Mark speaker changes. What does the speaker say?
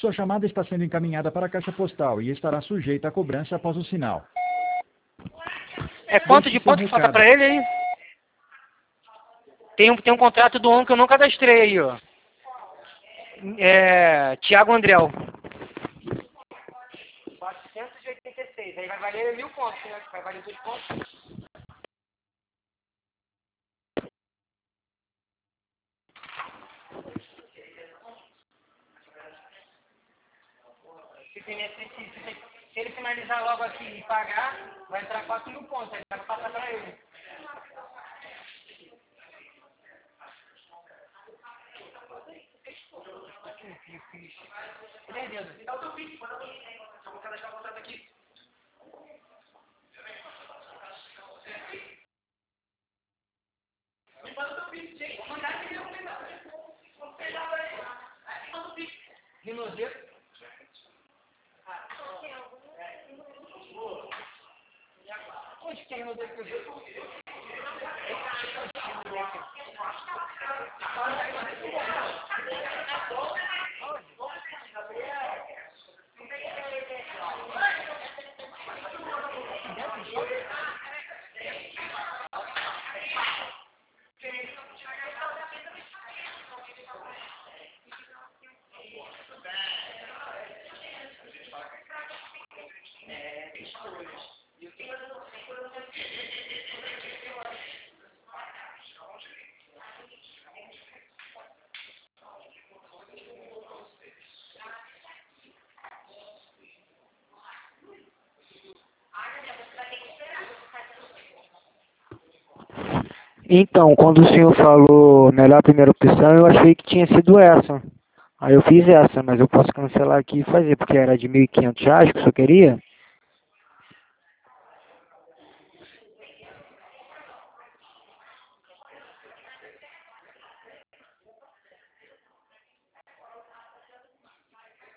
Speaker 1: Sua chamada está sendo encaminhada para a caixa postal e estará sujeita a cobrança após o sinal.
Speaker 2: É quanto de ponto que falta pra ele aí? Tem um contrato do ON que eu não cadastrei aí, ó. Thiago Andrel. 486. Aí vai valer 1.000 pontos, né? Vai valer 2 pontos. Se ele finalizar logo aqui e pagar, vai entrar 4.000 pontos. Aí vai passar pra ele. Beleza. Dá o teu vídeo, manda pra mim. Eu vou cadastrar o contrato aqui. Me manda o teu vídeo, gente. Vou mandar aqui mesmo. Vamos pegar pra ele. Aqui manda o vídeo. Rinozeiro. Onde que é rinozeiro que eu vi?
Speaker 3: Então, quando o senhor falou melhor primeira opção, eu achei que tinha sido essa. Aí eu fiz essa, mas eu posso cancelar aqui e fazer, porque era de R$ 1.500 que o senhor queria?